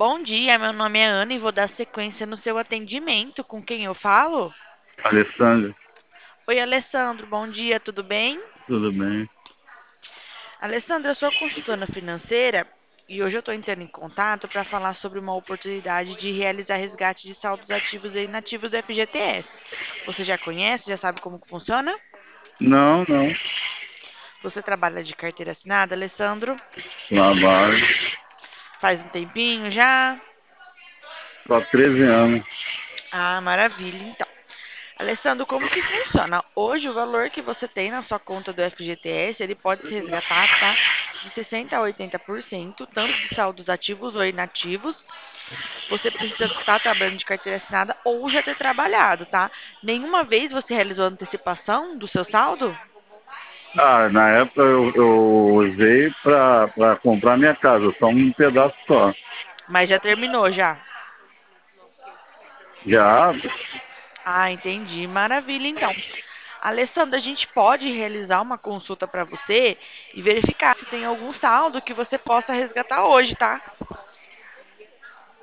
Bom dia, meu nome é Ana e vou dar sequência no seu atendimento. Com quem eu falo? Alessandro, Oi, Alessandro, bom dia, tudo bem? tudo bem? Alessandro, eu sou consultora financeira e hoje eu estou entrando em contato para falar sobre uma oportunidade de realizar resgate de saldos ativos e inativos do FGTS. Você já conhece, já sabe como que funciona? Não, não. Você trabalha de carteira assinada, Alessandro? Trabalho. Faz um tempinho já? Só 13 anos. Ah, maravilha, então. Alessandro, como que funciona? Hoje, o valor que você tem na sua conta do FGTS, ele pode ser resgatado, tá? De 60% a 80%, tanto de saldos ativos ou inativos. Você precisa estar trabalhando de carteira assinada ou já ter trabalhado, tá? Nenhuma vez você realizou antecipação do seu saldo, Na época eu usei para comprar minha casa, só um pedaço só. mas já terminou já. Já, Ah, entendi. Maravilha, então. Alessandra, a gente pode realizar uma consulta para você e verificar se tem algum saldo que você possa resgatar hoje, tá?